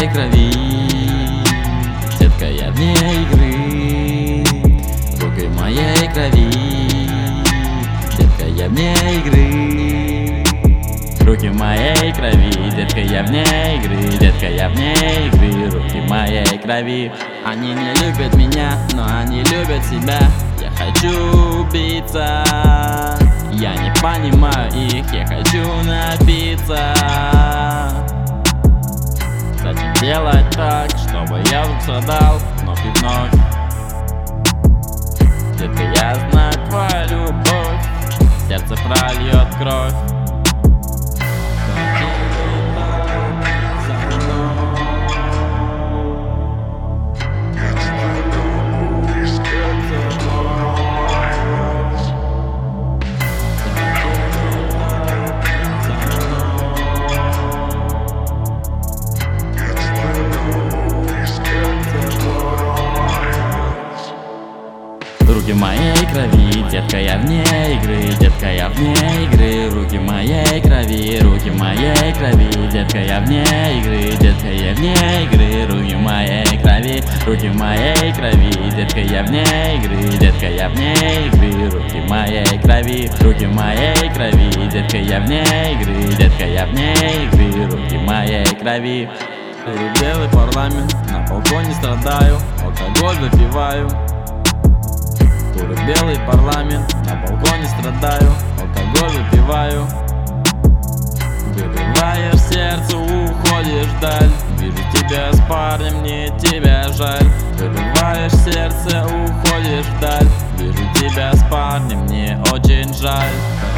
моей крови, детка, я вне игры. Руки моей крови, детка, я вне игры. Руки моей крови, детка, я вне игры. Детка, я вне игры. Руки моей крови. Они не любят меня, но они любят себя. Я хочу убиться, я не понимаю их, я хочу напиться. Зачем делать так, чтобы я вдруг страдал вновь и вновь? Детка, я знаю твою любовь, сердце прольет кровь. Руки моей крови, детка, я вне игры. Детка, я вне игры. Руки моей крови, руки моей крови. Детка, я вне игры. Детка, я вне игры. Руки моей крови, руки моей крови. Детка, я вне игры. Детка, я вне игры. Руки моей крови, руки моей крови. Детка, я вне игры. Детка, я вне игры. Руки моей крови. Белый парламент, на балконе страдаю, алкоголь выпиваю. Белый парламент, на балконе страдаю, алкоголь выпиваю. Вырываешь сердце, уходишь вдаль. Вижу тебя с парнем, мне тебя жаль. Вырываешь сердце, уходишь вдаль. Вижу тебя с парнем, мне очень жаль.